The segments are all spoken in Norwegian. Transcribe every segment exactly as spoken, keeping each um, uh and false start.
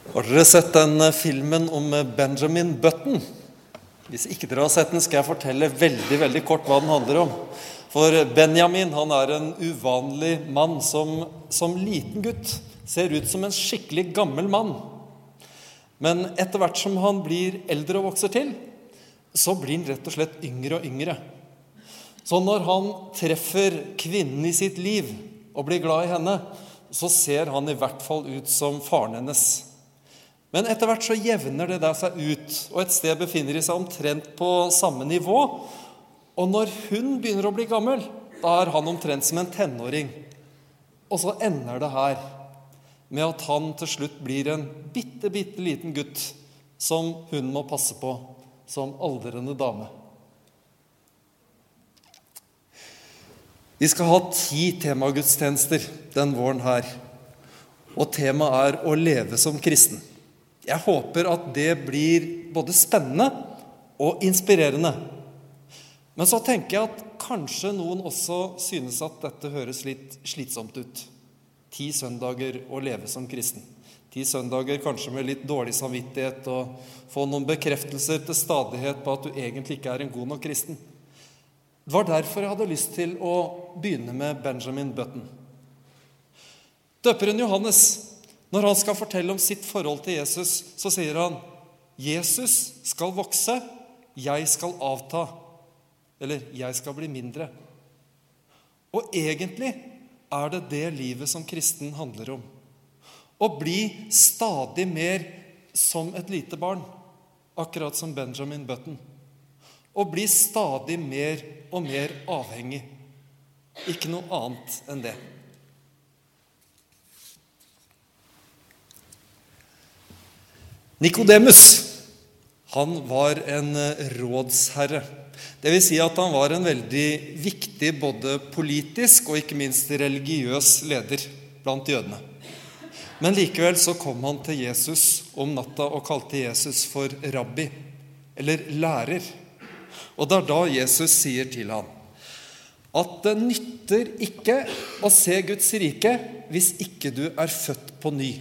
Har dere sett den filmen om Benjamin Button? Hvis ikke dere har sett den, skal jeg fortelle veldig, veldig kort hva den handler om. For Benjamin, han er en uvanlig mann som, som liten gutt ser ut som en skikkelig gammel mann. Men etter hvert som han blir eldre og vokser til, så blir han rett og slett yngre og yngre. Så når han treffer kvinnen i sitt liv og blir glad i henne, så ser han i hvert fall ut som faren hennes. Men etter hvert så jevner det der seg ut, og et sted befinner de seg omtrent på samme nivå. Og når hun begynner å bli gammel, da er han omtrent som en tenåring. Og så ender det her med at han til slutt blir en bitte, bitte liten gutt som hun må passe på som aldrende dame. Vi skal ha ti temagudstjenester den våren her, og temaet er å leve som kristen. Jeg håper at det blir både spennende og inspirerende. Men så tenker jeg at kanskje noen også synes at dette høres litt slitsomt ut. Ti søndager å leve som kristen. Ti søndager kanskje med litt dårlig samvittighet og få noen bekreftelser til stadighet på at du egentlig ikke er en god nok kristen. Det var derfor jeg hadde lyst til å begynne med Benjamin Button. Døperen Johannes, når han skal fortelle om sitt forhold til Jesus, så sier han: Jesus skal vokse, jeg skal avta. Eller jeg skal bli mindre. Og egentlig er det det livet som kristen handler om. Å bli stadig mer som et lite barn, akkurat som Benjamin Button. Å bli stadig mer og mer avhengig. Ikke noe annet enn det. Nikodemus, han var en rådsherre. Det vil si at han var en veldig viktig både politisk og ikke minst religiøs leder blant jødene. Men likevel så kom han til Jesus om natta og kalte Jesus for rabbi, eller lærer. Og det er da Jesus sier til ham at det nytter ikke å se Guds rike hvis ikke du er født på ny.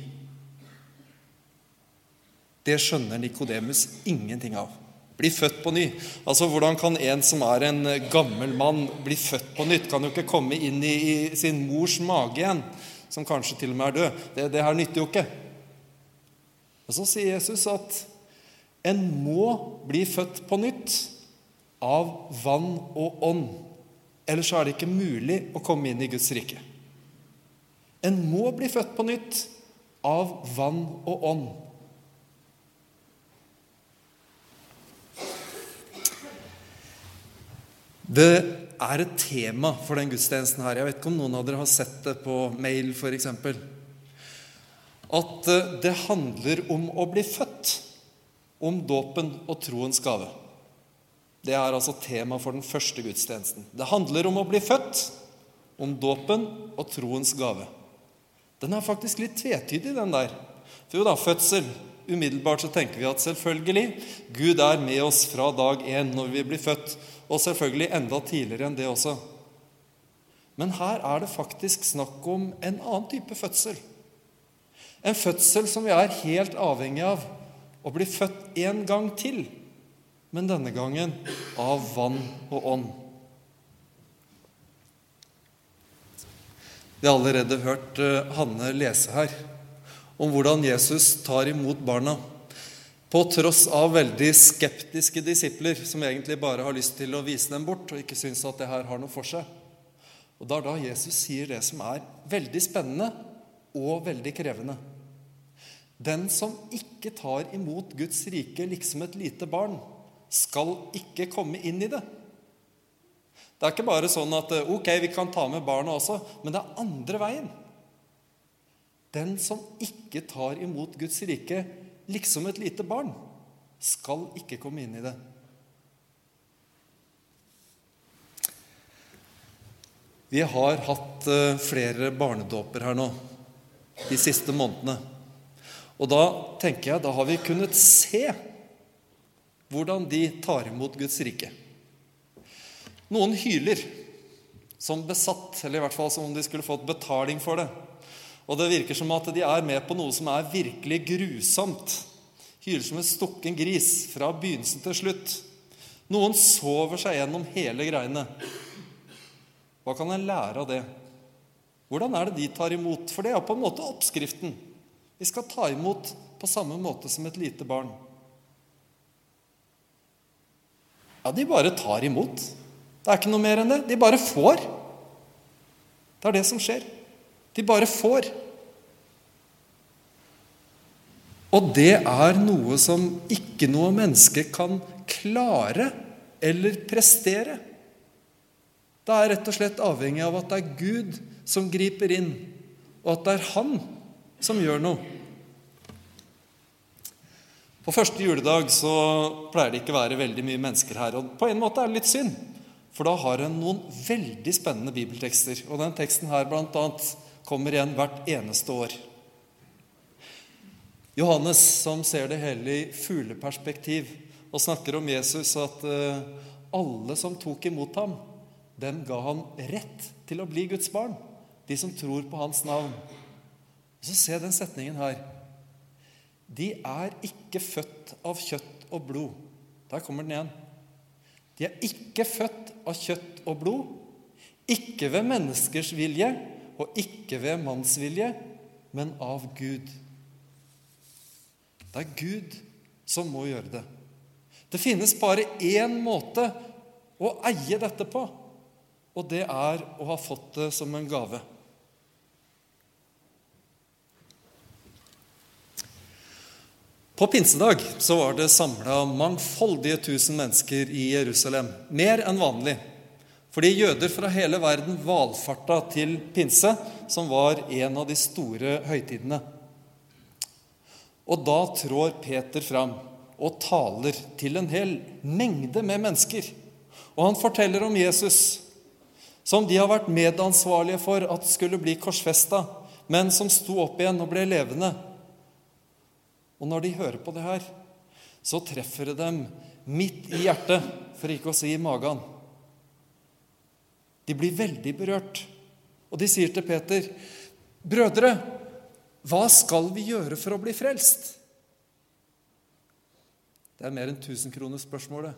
Det skjønner Nikodemus ingenting av. Bli født på ny. Altså, hvordan kan en som er en gammel mann bli født på nytt? Kan jo ikke komme inn i, i sin mors mage igjen, som kanskje til og med er død. Det, det her nytter jo ikke. Og så sier Jesus at en må bli født på nytt av vann og ånd. Ellers er det ikke mulig å komme inn i Guds rike. En må bli født på nytt av vann og ånd. Det er et tema for den gudstjenesten her. Jeg vet ikke om noen av dere har sett det på mail for eksempel. At det handler om å bli født, om dåpen og troens gave. Det er altså tema for den første gudstjenesten. Det handler om å bli født, om dåpen og troens gave. Den er faktisk litt tvetydig, den der. For jo da, fødsel. Umiddelbart så tenker vi at selvfølgelig, Gud er med oss fra dag én når vi blir født, og selvfølgelig enda tidligere enn det også. Men her er det faktisk snakk om en annen type fødsel. En fødsel som vi er helt avhengig av å bli født en gang til, men denne gangen av vann og ånd. Vi har allerede hørt Hanne lese her om hvordan Jesus tar imot barna, på tross av veldig skeptiske disipler som egentlig bare har lyst til å vise dem bort og ikke synes at det her har noe for seg. Og det er da Jesus sier det som er veldig spennende og veldig krevende. Den som ikke tar imot Guds rike liksom et lite barn, skal ikke komme inn i det. Det er ikke bare sånn at ok, vi kan ta med barna også, men det er andre veien. Den som ikke tar imot Guds rike liksom et lite barn, skal ikke komme inn i det. Vi har hatt flere barnedåper her nå, de siste månedene. Og da tenker jeg, da har vi kunnet se hvordan de tar imot Guds rike. Noen hyler som besatt, eller i hvert fall som om de skulle fått betaling for det. Og det virker som at de er med på noe som er virkelig grusomt. Hyler som en stukken gris fra begynnelsen til slutt. Noen sover seg gjennom hele greiene. Hva kan en lære av det? Hvordan er det de tar imot? For det er på en måte oppskriften. Vi skal ta imot på samme måte som et lite barn. Ja, de bare tar imot. Det er ikke noe mer enn det. De bare får. Det er det som skjer. De bare får. Og det er noe som ikke noe menneske kan klare eller prestere. Det er rett og slett avhengig av at det er Gud som griper inn, og at det er Han som gjør noe. På første juledag så pleier det ikke å være veldig mye mennesker her, og på en måte er det litt synd, for da har en noen veldig spennende bibeltekster, og den teksten her blant annet kommer igjen hvert eneste år. Johannes, som ser det hele i fugleperspektiv, og snakker om Jesus, at alle som tok imot ham, dem ga han rett til å bli Guds barn, de som tror på hans navn. Og så ser den setningen her. De er ikke født av kjøtt og blod. Der kommer den igjen. De er ikke født av kjøtt og blod, ikke ved menneskers vilje, og ikke ved mannsvilje, men av Gud. Det er Gud som må gjøre det. Det finnes bare én måte å eie dette på, og det er å ha fått det som en gave. På pinsedag så var det samlet mangfoldige tusen mennesker i Jerusalem, mer enn vanlig, fordi jøder fra hele verden valfarta til pinse, som var en av de store høytidene. Og da trår Peter fram og taler til en hel mengde med mennesker. Og han forteller om Jesus, som de har vært medansvarlige for at skulle bli korsfestet, men som sto opp igjen og ble levende. Og når de hører på det her, så treffer det dem midt i hjertet, for ikke å si i magen. De blir veldig berørt, og de sier til Peter, «Brødre, hva skal vi gjøre for å bli frelst?» Det er mer enn tusen kroner spørsmålet.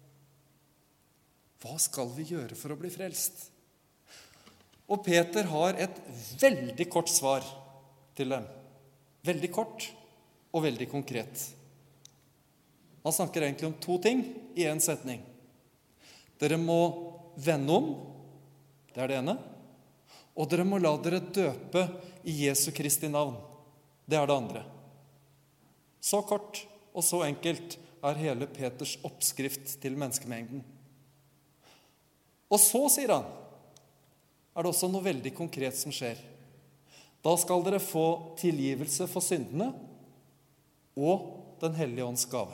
Hva skal vi gjøre for å bli frelst? Og Peter har et veldig kort svar til dem. Veldig kort og veldig konkret. Han snakker egentlig om to ting i en setning. Dere må vende om, det er det ene. Og dere må la dere døpe i Jesu Kristi navn. Det er det andre. Så kort og så enkelt er hele Peters oppskrift til menneskemengden. Og så, sier han, er det også noe veldig konkret som skjer. Da skal dere få tilgivelse for syndene og den hellige ånds gave.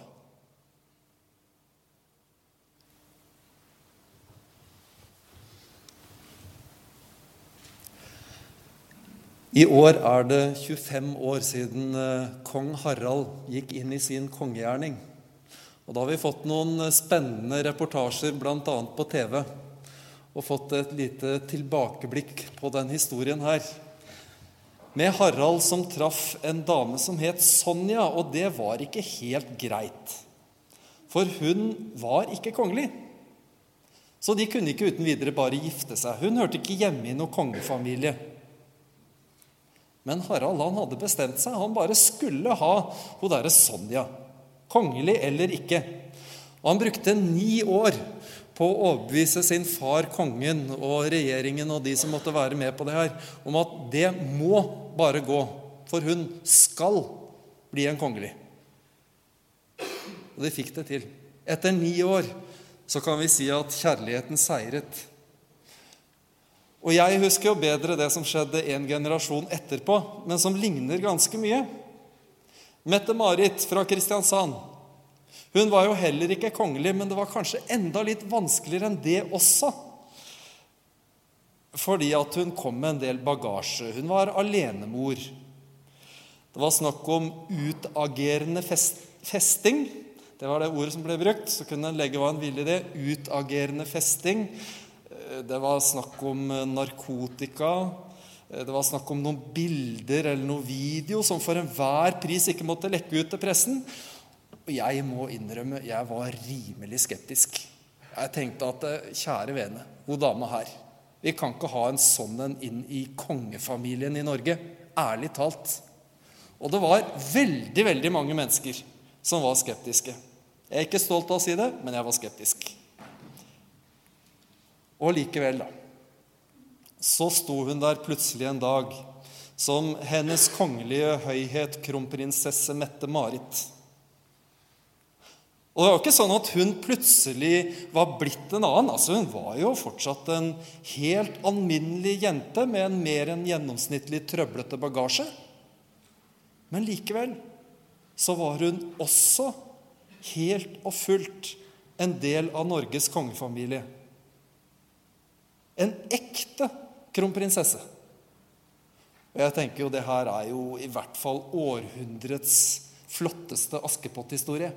I år er det tjuefem år siden kong Harald gikk inn i sin kongegjerning. Og da har vi fått noen spennende reportasjer, blant annet på T V, og fått et lite tilbakeblikk på den historien her. Med Harald som traff en dame som het Sonja, og det var ikke helt greit. For hun var ikke kongelig. Så de kunne ikke uten videre bare gifte seg. Hun hørte ikke hjemme i noen kongefamilie. Men Harald, han hadde bestemt seg. Han bare skulle ha hun der Sonja. Kongelig eller ikke. Og han brukte ni år på å overbevise sin far, kongen og regjeringen og de som måtte være med på det her, om at det må bare gå, for hun skal bli en kongelig. Og de fikk det til. Etter ni år så kan vi si at kjærligheten seiret. Og jeg husker jo bedre det som skjedde en generasjon etterpå, men som ligner ganske mye. Mette-Marit fra Kristiansand. Hun var jo heller ikke kongelig, men det var kanskje enda litt vanskeligere enn det også. Fordi at hun kom med en del bagasje. Hun var alenemor. Det var snakk om utagerende fest, festing. Det var det ordet som ble brukt. Så kunne en legge hva en ville i det. Utagerende festing. Det var snakk om narkotika, det var snakk om noen bilder eller noen video som for enhver pris ikke måtte lekke ut til pressen. Og jeg må innrømme, jeg var rimelig skeptisk. Jeg tenkte at, kjære vene, god dame her, vi kan ikke ha en sånn en inn i kongefamilien i Norge, ærlig talt. Og det var veldig, veldig mange mennesker som var skeptiske. Jeg er ikke stolt av å si det, men jeg var skeptisk. Og likevel da, så sto hun der plutselig en dag som hennes kongelige høyhet, kronprinsesse Mette-Marit. Og det var ikke sånn at hun plutselig var blitt en annen. Altså, hun var jo fortsatt en helt alminnelig jente med en mer enn gjennomsnittlig trøblete bagasje. Men likevel så var hun også helt og fullt en del av Norges kongefamilie. En ekte kronprinsesse. Og jeg tenker jo, det her er jo i hvert fall århundrets flotteste Askepott-historie.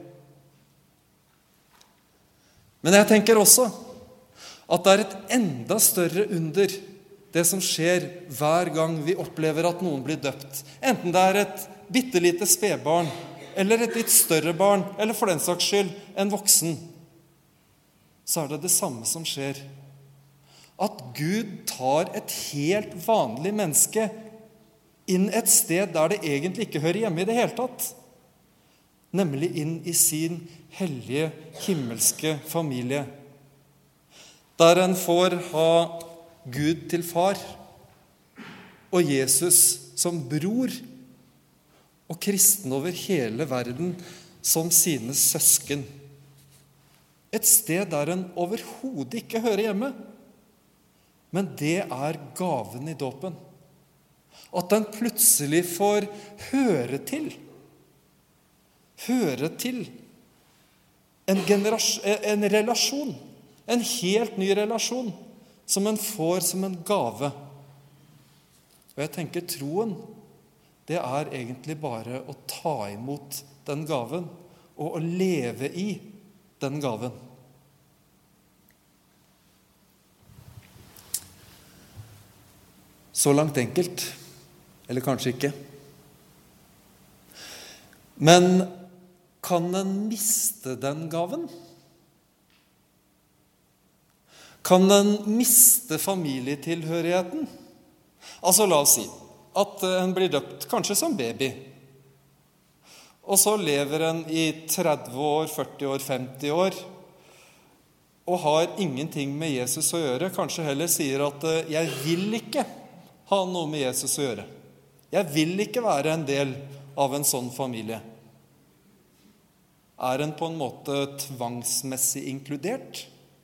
Men jeg tenker også at det er et enda større under det som skjer hver gang vi opplever at noen blir døpt. Enten det er et bittelite spedbarn, eller et litt større barn, eller for den saks skyld en voksen, så er det det samme som skjer. At Gud tar et helt vanlig menneske inn et sted der det egentlig ikke hører hjemme i det hele tatt. Nemlig inn i sin hellige, himmelske familie. Der en får ha Gud til far, og Jesus som bror, og kristen over hele verden som sine søsken. Et sted der en overhodet ikke hører hjemme. Men det er gaven i dåpen. At den plutselig får høre til. Høre til en, en relasjon. En helt ny relasjon som en får som en gave. Og jeg tenker troen, det er egentlig bare å ta imot den gaven og å leve i den gaven. Så langt enkelt, eller kanskje ikke. Men kan en miste den gaven? Kan en miste familietilhørigheten? Altså la oss si at en blir døpt kanskje som baby. Og så lever en i tretti år, førti år, femti år, og har ingenting med Jesus å gjøre. Kanskje heller sier at jeg vil ikke ha noe med Jesus å gjøre. Jeg vil ikke være en del av en sånn familie. Er en på en måte tvangsmessig inkludert?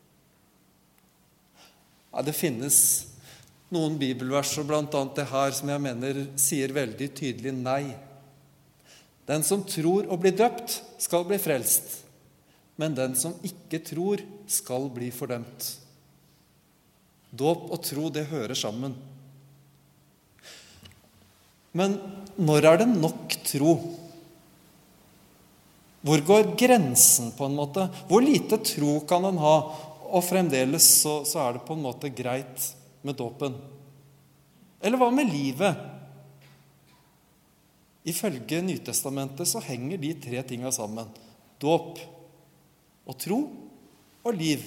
Ja, det finnes noen bibelverser, blant annet det her, som jeg mener sier veldig tydelig nei. Den som tror og blir døpt, skal bli frelst. Men den som ikke tror, skal bli fordømt. Dåp og tro, det hører sammen. Men når er det nok tro? Hvor går grensen på en måte? Hvor lite tro kan en ha? Og fremdeles så, så er det på en måte greit med dåpen. Eller hva med livet? Ifølge Nytestamentet så henger de tre tingene sammen. Dåp og tro og liv.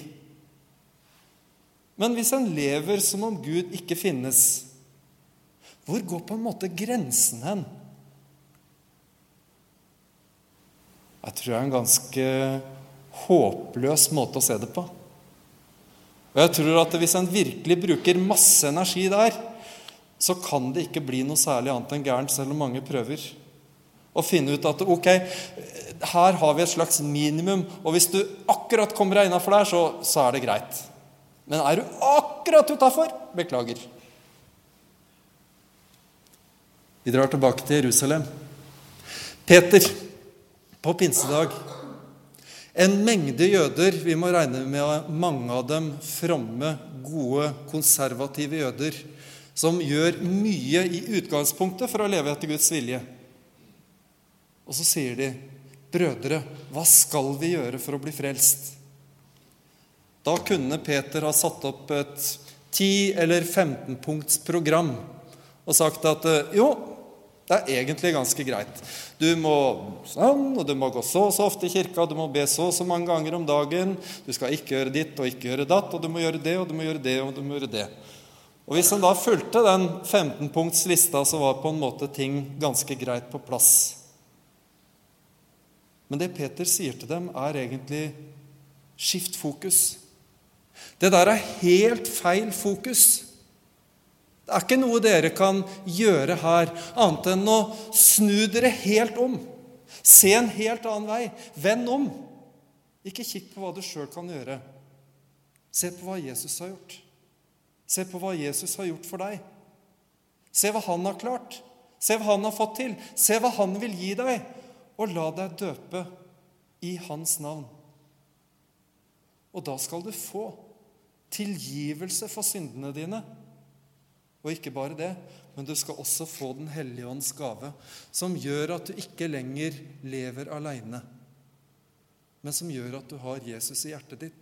Men hvis en lever som om Gud ikke finnes, hvor går på en måte grensen hen? Jeg tror det er en ganske håpløs måte å se det på. Og jeg tror at hvis en virkelig bruker masse energi der, så kan det ikke bli noe særlig annet enn gærent, selv om mange prøver. Og finne ut at, ok, her har vi et slags minimum, og hvis du akkurat kommer deg innenfor der, så, så er det greit. Men er du akkurat utenfor? Beklager. Vi drar tilbake til Jerusalem. Peter, på pinsedag. En mengde jøder, vi må regne med mange av dem fromme, gode, konservative jøder, som gjør mye i utgangspunktet for å leve etter Guds vilje. Og så sier de, brødre, hva skal vi gjøre for å bli frelst? Da kunne Peter ha satt opp et ti- eller femten-punkts program og sagt at jo, det er egentlig ganske greit. Du må sånn, og du må gå så og så ofte i kirka, du må be så og så mange ganger om dagen, du skal ikke gjøre ditt og ikke gjøre datt, og du må gjøre det, og du må gjøre det, og du må gjøre det. Og hvis han da fulgte den femten-punkts lista, så var på en måte ting ganske greit på plass. Men det Peter sier til dem er egentlig skift fokus. Det der er helt feil fokus. Det er ikke noe dere kan gjøre her, annet enn å snu dere helt om. Se en helt annen vei. Vend om. Ikke kikk på hva du selv kan gjøre. Se på hva Jesus har gjort. Se på hva Jesus har gjort for deg. Se hva han har klart. Se hva han har fått til. Se hva han vil gi deg. Og la deg døpe i hans navn. Og da skal du få tilgivelse for syndene dine. Og ikke bare det, men du skal også få den hellige ånds gave, som gjør at du ikke lenger lever alene, men som gjør at du har Jesus i hjertet ditt.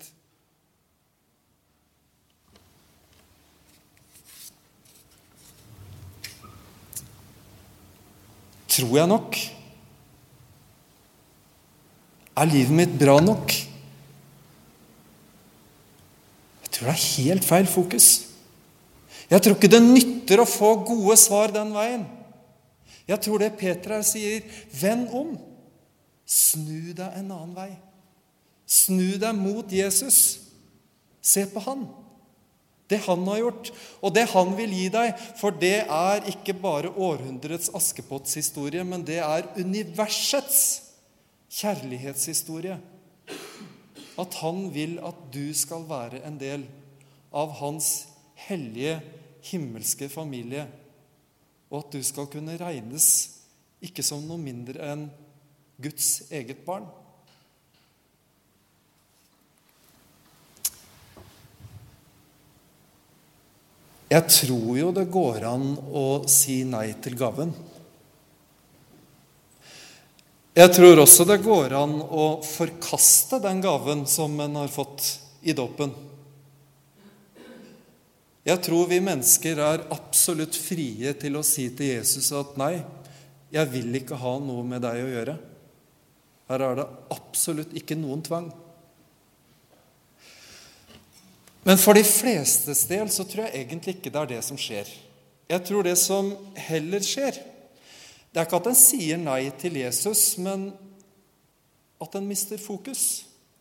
Tror jeg nok? Er livet mitt bra nok? Jeg tror det er helt feil fokus. Jeg tror ikke det nytter å få gode svar den veien. Jeg tror det Peter her sier, vend om. Snu deg en annen vei. Snu deg mot Jesus. Se på han. Det han har gjort, og det han vil gi deg, for det er ikke bare århundrets Askepotts-historie, men det er universets kjærlighetshistorie. At han vil at du skal være en del av hans hellige himmelske familie, og at du skal kunne regnes ikke som noe mindre enn Guds eget barn. Jeg tror jo det går an å si nei til gaven. Jeg tror også det går an å forkaste den gaven som en har fått i dåpen. Jeg tror vi mennesker er absolutt frie til å si til Jesus at nei, jeg vil ikke ha noe med deg å gjøre. Her er det absolutt ikke noen tvang. Men for de flestes del så tror jeg egentlig ikke det er det som skjer. Jeg tror det som heller skjer, det er ikke at en sier nei til Jesus, men at en mister fokus.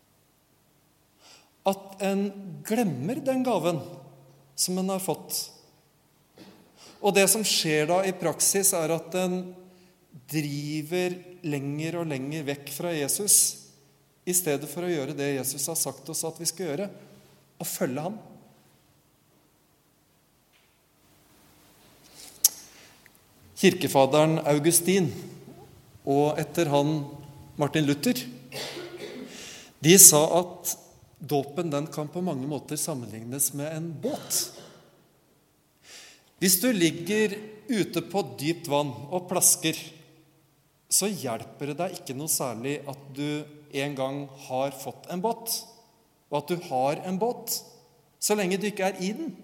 At en glemmer den gaven som en har fått. Og det som skjer da i praksis er at en driver lenger og lenger vekk fra Jesus, i stedet for å gjøre det Jesus har sagt oss at vi skal gjøre, og følge ham. Kirkefaderen Augustin, og etter han Martin Luther, de sa at dåpen den kan på mange måter sammenlignes med en båt. Hvis du ligger ute på dypt vann og plasker, så hjelper det deg ikke noe særlig at du en gang har fått en båt, og at du har en båt, så lenge du ikke er i den.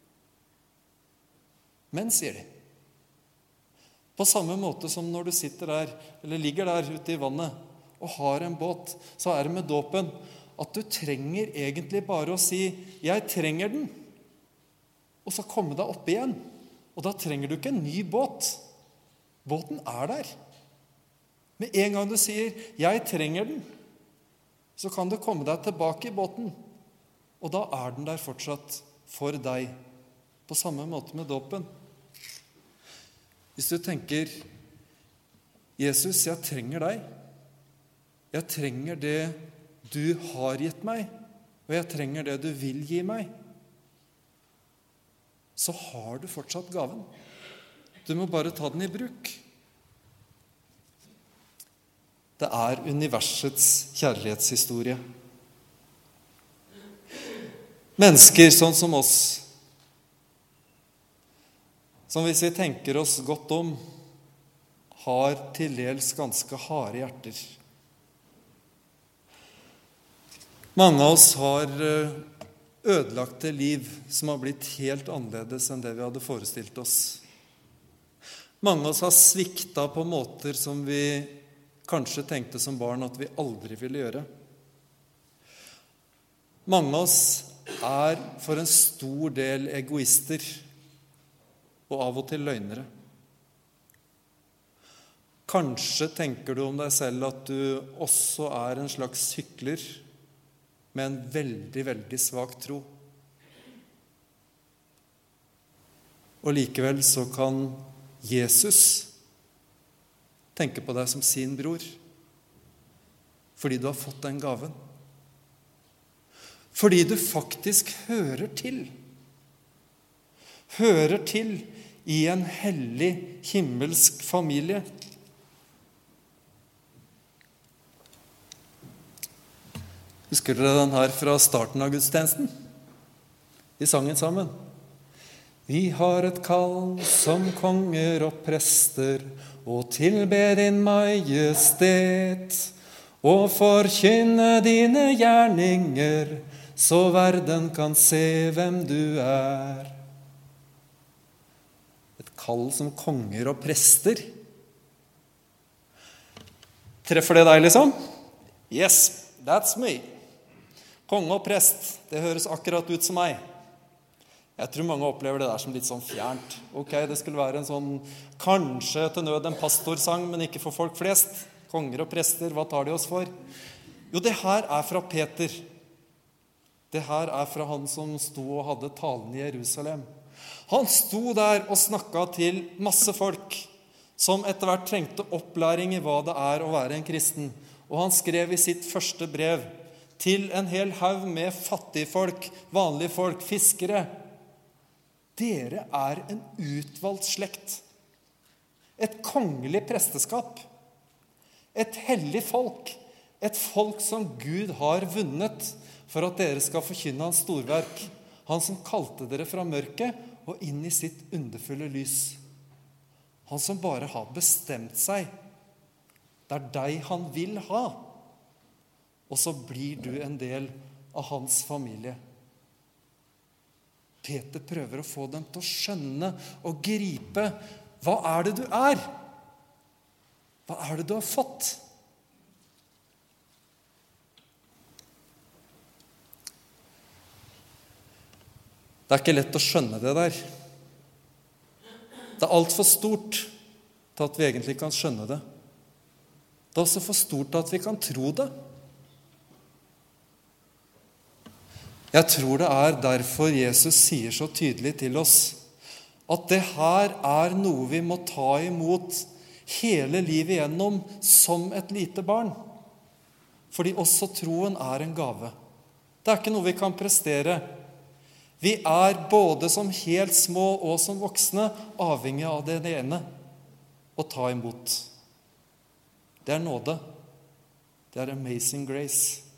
Men, sier de, på samme måte som når du sitter der, eller ligger der ute i vannet, og har en båt, så er det med dåpen, at du trenger egentlig bare å si, jeg trenger den, og så komme deg opp igjen. Og da trenger du ikke en ny båt. Båten er der. Med en gang du sier, jeg trenger den, så kan du komme deg tilbake i båten. Og da er den der fortsatt for deg, på samme måte med dåpen. Hvis du tenker, Jesus, jeg trenger deg. Jeg trenger det du har gitt meg, og jeg trenger det du vil gi meg, så har du fortsatt gaven. Du må bare ta den i bruk. Det er universets kjærlighetshistorie. Mennesker sånn som oss, som hvis vi tenker oss godt om, har til dels ganske harde hjerter. Mange av oss har ødelagte liv som har blitt helt annerledes enn det vi hadde forestilt oss. Mange av oss har svikta på måter som vi kanskje tenkte som barn at vi aldri ville gjøre. Mange av oss er for en stor del egoister, og av og til løgnere. Kanskje tenker du om deg selv at du også er en slags hykler med en veldig, veldig svak tro. Og likevel så kan Jesus tenke på deg som sin bror, fordi du har fått den gaven. Fordi du faktisk hører til. Hører til i en hellig himmelsk familie. Husker dere den her fra starten av gudstjenesten? Vi sang den sammen. Vi har et kall som konger og prester, og tilber din majestet, og forkynne dine gjerninger, så verden kan se hvem du er. Et kall som konger og prester. Treffer det deg, liksom? Yes, that's me. Konge og prest, det høres akkurat ut som meg. Jeg tror mange opplever det der som litt sånn fjernt. Ok, det skulle være en sånn, kanskje til nød en pastorsang, men ikke for folk flest. Konger og prester, hva tar de oss for? Jo, det her er fra Peter. Det her er fra han som sto og hadde talen i Jerusalem. Han sto der og snakket til masse folk, som etter hvert trengte opplæring i hva det er å være en kristen. Og han skrev i sitt første brev til en hel haug med fattige folk, vanlige folk, fiskere. Dere er en utvalgt slekt. Et kongelig presteskap. Et hellig folk. Et folk som Gud har vunnet for at dere skal forkynne hans storverk. Han som kalte dere fra mørket og inn i sitt underfulle lys. Han som bare har bestemt seg. Det er deg han vil ha. Og så blir du en del av hans familie. Peter prøver å få dem til å skjønne og gripe. Hva er det du er? Hva er det du har fått? Det er ikke lett å skjønne det der. Det er alt for stort til at vi egentlig kan skjønne det. Det er også for stort til at vi kan tro det. Jeg tror det er derfor Jesus sier så tydelig til oss at det her er noe vi må ta imot hele livet igjennom som et lite barn. Fordi også troen er en gave. Det er ikke noe vi kan prestere. Vi er både som helt små og som voksne avhengig av det ene å ta imot. Det er nåde. Det er amazing grace.